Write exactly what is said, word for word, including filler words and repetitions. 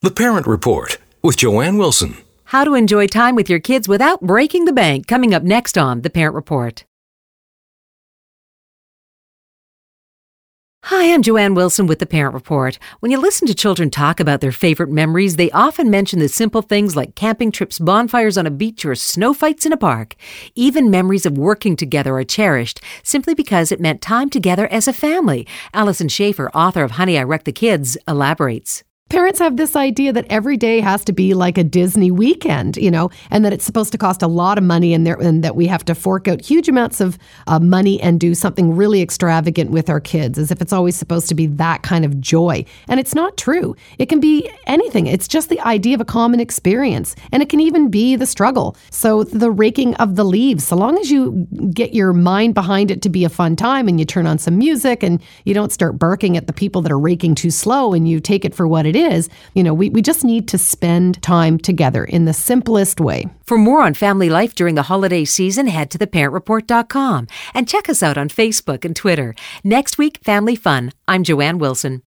The Parent Report with Joanne Wilson. How to enjoy time with your kids without breaking the bank, coming up next on The Parent Report. Hi, I'm Joanne Wilson with The Parent Report. When you listen to children talk about their favorite memories, they often mention the simple things like camping trips, bonfires on a beach, or snow fights in a park. Even memories of working together are cherished simply because it meant time together as a family. Alison Schaefer, author of Honey, I Wrecked the Kids, elaborates. Parents have this idea that every day has to be like a Disney weekend, you know, and that it's supposed to cost a lot of money and, there, and that we have to fork out huge amounts of uh, money and do something really extravagant with our kids, as if it's always supposed to be that kind of joy. And it's not true. It can be anything. It's just the idea of a common experience. And it can even be the struggle. So the raking of the leaves, so long as you get your mind behind it to be a fun time and you turn on some music and you don't start barking at the people that are raking too slow and you take it for what it is, is, you know, we, we just need to spend time together in the simplest way. For more on family life during the holiday season, head to the parent report dot com and check us out on Facebook and Twitter. Next week, Family Fun. I'm Joanne Wilson.